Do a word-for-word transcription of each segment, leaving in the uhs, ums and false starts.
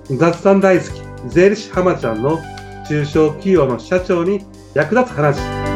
雑談大好き、税理士浜ちゃんの中小企業の社長に役立つ話。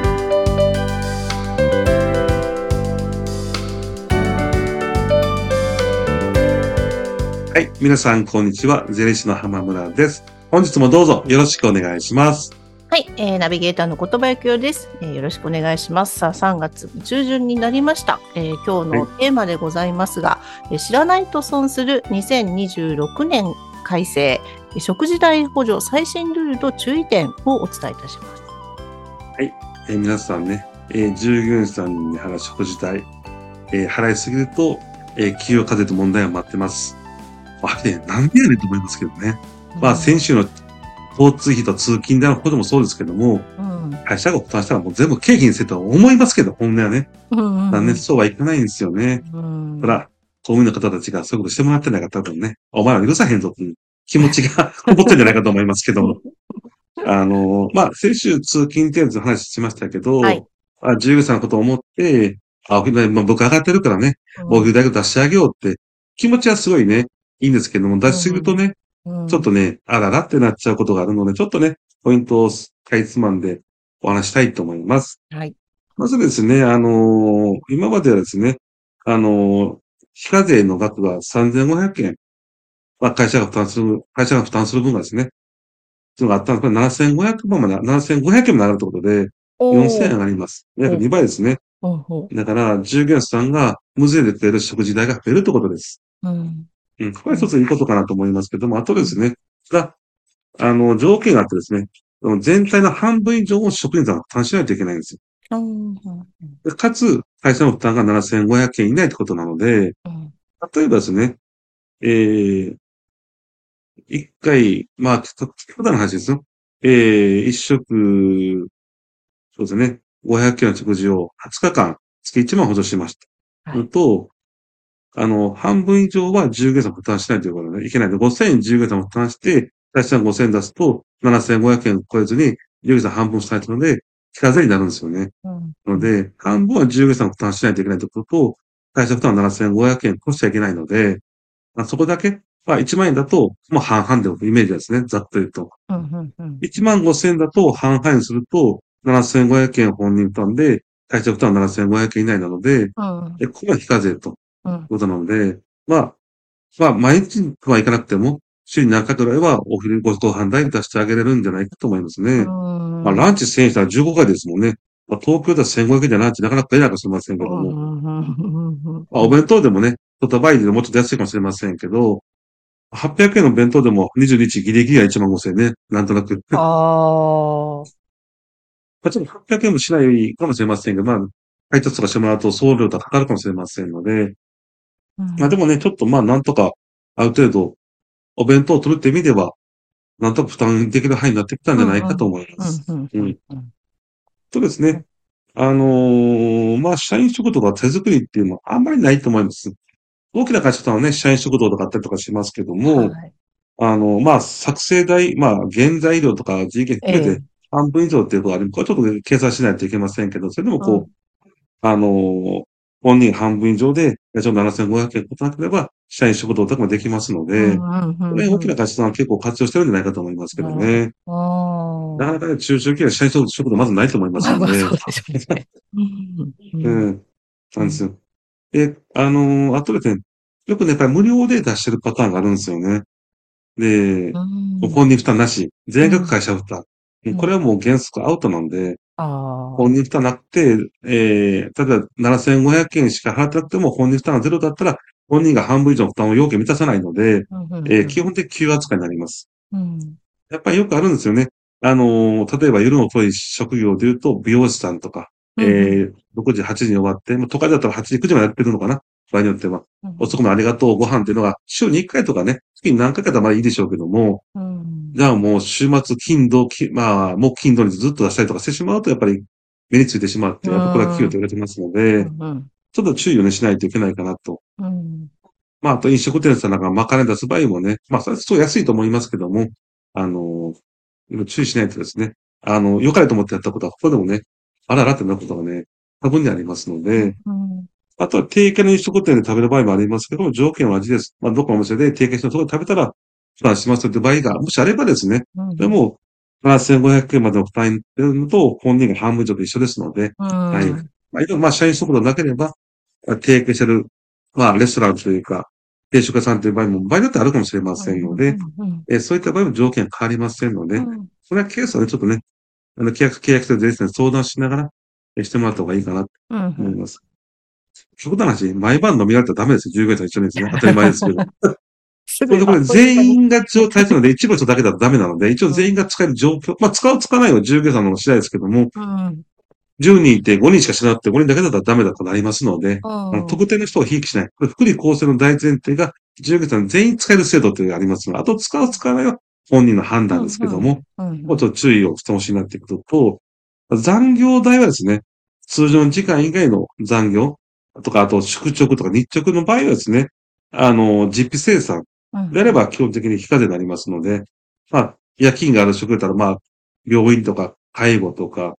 はい、皆さんこんにちは。税理士の浜村です。本日もどうぞよろしくお願いします。 はい、えー、ナビゲーターの言葉幸代です、えー。よろしくお願いします。さあ、さんがつ中旬になりました。えー、今日のテーマでございますが、はい、えー、知らないと損するにせんにじゅうろくねん改正、食事代補助最新ルールと注意点をお伝えいたします。 はい、えー、皆さんね、えー、従業員さんに払う食事代、えー、払いすぎると、えー、企業課税と問題が待ってます。あれ、なんでやねんと思いますけどね。うん、まあ、先週の交通費と通勤代のこともそうですけども、うん、会社が負担したらもう全部経費にせると思いますけど、本音はね。うんうんうん、ね、そうはいかないんですよね。うん、ただ、公務員の方たちがそういうことしてもらってない方多分ね、お前ら許さへんぞっていう気持ちがこもってるんじゃないかと思いますけど、あの、まあ、先週通勤程度の話しましたけど、はい、あ従業員さんのことを思って、あ、まあ、僕上がってるからね、お給料代を出してあげようって気持ちはすごいね、いいんですけども、出しすぎるとね、うんうん、ちょっとね、あららってなっちゃうことがあるので、ちょっとね、ポイントをかいつまんでお話したいと思います。はい。まずですね、あのー、今まではですね、あのー、非課税の額がさんぜんごひゃくえん、まあ、会社が負担する、会社が負担する分がですね、そういうのがあったんですけど、ななせんごひゃくまんまで、ななせんごひゃくえんも上がるということで、よんせんえん上がります。約にばいですね。だから、従業員さんが無税でくれる食事代が増えるということです。うん。うん。これは一ついいことかなと思いますけども、あとですね、が、あの、条件があってですね、全体の半分以上を職員さんが負担しないといけないんですよ。うんうん、かつ、会社の負担がななせんごひゃくえん以内ってことなので、うん、例えばですね、えー、一回、まあ、極端な話ですよ。えー、一食、そうですね、ごひゃくえんの食事をはつかかん、月いちまん補助しました。はい、と、あの、半分以上は従業員さん負担しないということで、ね、いけないので、ごせんえん従業員さん負担して、会社がごせんえん出すと、ななせんごひゃくえん超えずに、従業員さん半分しないので、非課税になるんですよね。うん、ので、半分は従業員さん負担しないといけないということと、会社負担はななせんごひゃくえん越しちゃいけないので、まあ、そこだけ、まあ、いちまんえんだと、まあ、半々でおくイメージですね。ざっと言うと。うんうんうん、いちまんごせんえんだと半々にすると、ななせんごひゃくえん本人負担で、会社負担はななせんごひゃくえん以内なので、うん、ここが非課税ということなので、うん、まあ、まあ、毎日はいかなくても、週に何回くらいはお昼ご飯代出してあげれるんじゃないかと思いますね。まあ、ランチせんえんしたらじゅうごかいですもんね。まあ、東京ではせんごひゃくえんじゃランチなかなか出ないかもしれませんけども。まあ、お弁当でもね、ちょっと倍でもうちょっと安いかもしれませんけど、はっぴゃくえんの弁当でもにじゅうにちギリギリはいちまんごせんえんね。なんとなく。ああ。まあ、ちょっとはっぴゃくえんもしないかもしれませんが、まあ、配達とかしてもらうと送料とかかかるかもしれませんので、うん、まあでもね、ちょっとまあなんとか、ある程度、お弁当を取るって意味では、なんとか負担できる範囲になってきたんじゃないかと思います。うん。とですね、あのー、まあ、社員食堂が手作りっていうのはあんまりないと思います。大きな会社とはね、社員食堂とかあったりとかしますけども、はい、あの、まあ、作成代、まあ、原材料とか人件費含めて半分以上っていうことがある。これちょっと計算しないといけませんけど、それでもこう、うん、あのー、本人半分以上で、ちょっとななせんごひゃくえんことなければ、社員食堂とかもできますので、これ大きな会社さんは結構活用してるんじゃないかと思いますけどね。なかなかね、中小企業は社員食堂まずないと思いますので。まあ、そうでしょうね。うん。なんですよ。で、あのー、あとですね、よくね、やっぱり無料で出してるパターンがあるんですよね。で、本人負担なし、全額会社負担。うん、これはもう原則アウトなんで、本人負担なくて、えー、例えばななせんごひゃくえんしか払ってなくても本人負担がゼロだったら、本人が半分以上の負担を要件満たさないので、えー、基本的給与扱いになります。うん、やっぱりよくあるんですよね。あのー、例えば夜の遅い職業で言うと、美容師さんとか、えー、ろくじ、はちじに終わって、都会だったらはちじ、くじまでやってるのかな場合によっては。遅くもありがとう、ご飯っていうのが、週にいっかいとかね、月に何回かだったらまあいいでしょうけども、うん、じゃあもう週末、金土、まあ、木金土にずっと出したりとかしてしまうと、やっぱり目についてしまって、やっぱこれは企業と言われてますので、うんうん、ちょっと注意をね、しないといけないかなと。うん、まあ、あと飲食店さんなんかまかね出す場合もね、まあ、それはすごい安いと思いますけども、あの、注意しないとですね、あの、良かれと思ってやったことは、ここでもね、あららってなることがね、多分にありますので、うん、あとは定価の飲食店で食べる場合もありますけども、条件は味です。まあ、どこのお店で定価してのところで食べたら、 負担しますという場合が、もしあればですね、 うんでも、ななせんごひゃくえんまでの負担っていうのと、本人が半分以上と一緒ですので、 うんはい。まあ、いろいろまあ、社員速度なければ、提携してる、まあ、レストランというか、定食屋さんという場合も、場合によってあるかもしれませんので、えそういった場合も条件変わりませんので、それはケースはね、ちょっとね、あの、契約、契約とですね、相談しながら、えしてもらった方がいいかなと思います。極端な話、毎晩飲みられたらダメですよ。従業員さん一緒にですね。当たり前ですけど。 すこれ、これ全員が対象なので、一部の人だけだとダメなので、一応全員が使える状況、まあ、使う、使わないは従業員さんの次第ですけども、 うん、 じゅうにんいてごにんしかしなくてごにんだけだったらダメだとなりますので、 うん、 あの特定の人をひいきしない。これ、福利厚生の大前提が、従業員さん全員使える制度というのがありますので、あと使う、使わないは本人の判断ですけども、 うん、 もうちょっと注意をしてほしいなっていうことと、残業代はですね、通常の時間以外の残業とか、あと宿直とか日直の場合はですね、あの、実費生産であれば基本的に非課税になりますので、まあ、夜勤がある職だったら、まあ、病院とか介護とか、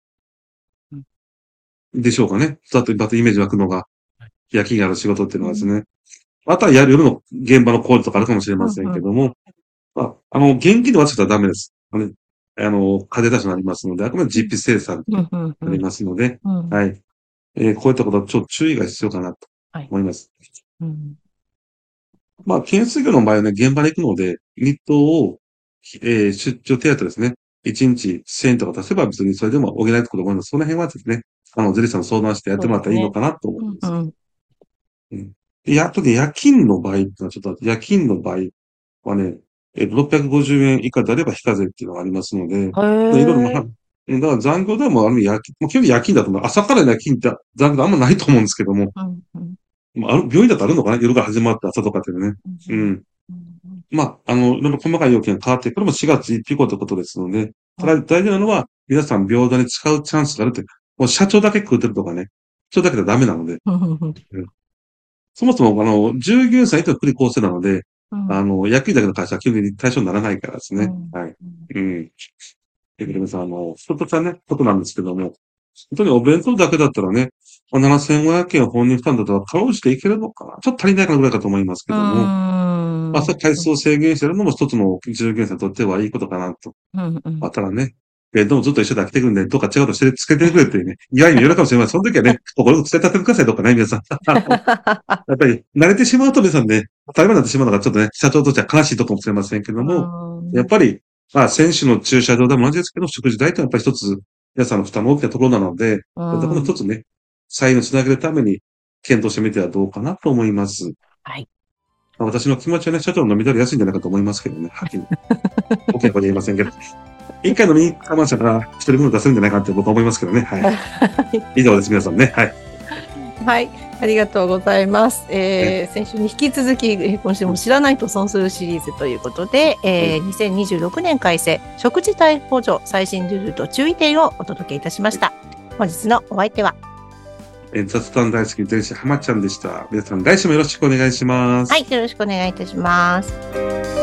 でしょうかね。ざっと、またイメージ湧くのが、夜勤がある仕事っていうのはですね。あとは夜の現場の工事とかあるかもしれませんけども、まあ、あの、現金で渡したらダメです。あの、あの、課税対象になりますので、あくまで実費生産となりますので、はい。えー、こういったことはちょっと注意が必要かなと思います。はい、うん、まあ、建設業の場合はね、現場に行くので、日当を、えー、出張手当ですね。いちにちせんえんとか出せば別にそれでも補えないと思います。その辺はですね、あの、ゼリーさんの相談してやってもらったらいいのかなと思います。うんうんうん、で、あとね、夜勤の場合っていうのはちょっと、夜勤の場合はね、えろっぴゃくごじゅうえん以下であれば非課税っていうのがありますので、いろいろ、まあ、だから残業でもある意味夜勤、基本夜勤だと思う。朝から夜勤って残業あんまないと思うんですけども、うんうんまあ、病院だとあるのかな夜が始まって朝とかっていうね。うん。うん、まあ、あの、いろいろ細かい要件が変わってくるのもしがつついたち以降ということですので、ただ大事なのは、皆さん平等に使うチャンスがあるって、もう社長だけ食うてるとかね、社長だけではダメなので、うん、そもそも、あの、従業員さんにとって福利厚生なので、うん、あの、野球だけの会社は基本的に対象にならないからですね。うん、はい。うん。え、皆さん、あの、一つはね、ことなんですけども、本当にお弁当だけだったらね、まあ、ななせんごひゃくえん本人負担だったら、かろうじていけるのかな。ちょっと足りないかなぐらいかと思いますけども、まあ、それ回数を制限してるのも一つの従業員さんにとってはいいことかなと。うんうん、まあ、ただね、え、どうもずっと一緒で飽きてくるんで、どうか違うとしてつけてくれっていうね、意外に言えるかもしれません。その時はね、心を伝えたってくださいとかね、皆さん。やっぱり、慣れてしまうと皆さんね、当たり前になってしまうのがちょっとね、社長としては悲しいとこかもしれませんけども、やっぱり、まあ、選手の駐車場でも同じですけど、食事代ってやっぱり一つ、皆さんの負担も大きなところなので、この一つね、採用につなげるために、検討してみてはどうかなと思います。はい。私の気持ちはね、社長の飲み取りやすいんじゃないかと思いますけどね、はっきり。大きな声で言いませんけど。一回飲みに我慢したら、一人分出せるんじゃないかって僕は思いますけどね。はい。以上です、皆さんね。はい。 はい。ありがとうございます。えー、先週に引き続き、今週も知らないと損するシリーズということで、えー、にせんにじゅうろくねん改正、食事逮捕助最新ルールと注意点をお届けいたしました。本日のお相手は、 えー、雑談大好き天使浜ちゃんでした。皆さん来週もよろしくお願いします。 はい、よろしくお願いいたします。